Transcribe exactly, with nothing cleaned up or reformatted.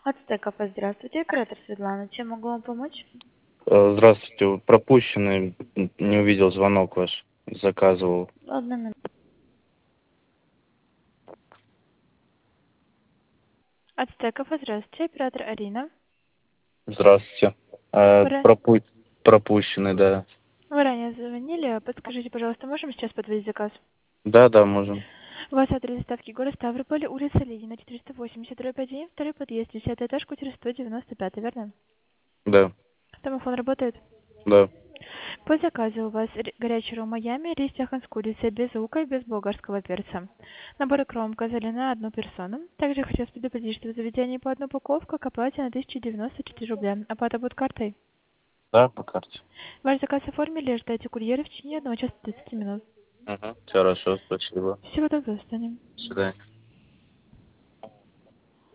Ацтеков, здравствуйте, оператор Светлана. Чем могу вам помочь? Э, Здравствуйте. Вот пропущенный, н- не увидел звонок ваш, заказывал. Одна минута. Ацтеков, здравствуйте, оператор Арина. Здравствуйте. Э, Вы, ра- пропу- пропущенный, да. вы ранее звонили. Подскажите, пожалуйста, можем сейчас подвести заказ? Да, да, можем. У вас адрес доставки город Ставрополь, улица Ленина, четыреста восемьдесят, дробь один, второй подъезд, десятый этаж, квартира сто девяносто пять, верно? Да, Домофон работает? да. По заказу у вас р- горячий ром Майами, рис яхан с курицей, без лука и без болгарского перца. Набор икром газоли на одну персону. Также хочу вас предупредить, что в заведении по одну упаковку к оплате на тысяча девяносто четыре рубля. Оплата будет картой. Да, по карте. Ваш заказ оформили, ждайте курьера в течение одного часа тридцати минут. Угу. Хорошо, спасибо. Всего доброго, Таня. До свидания.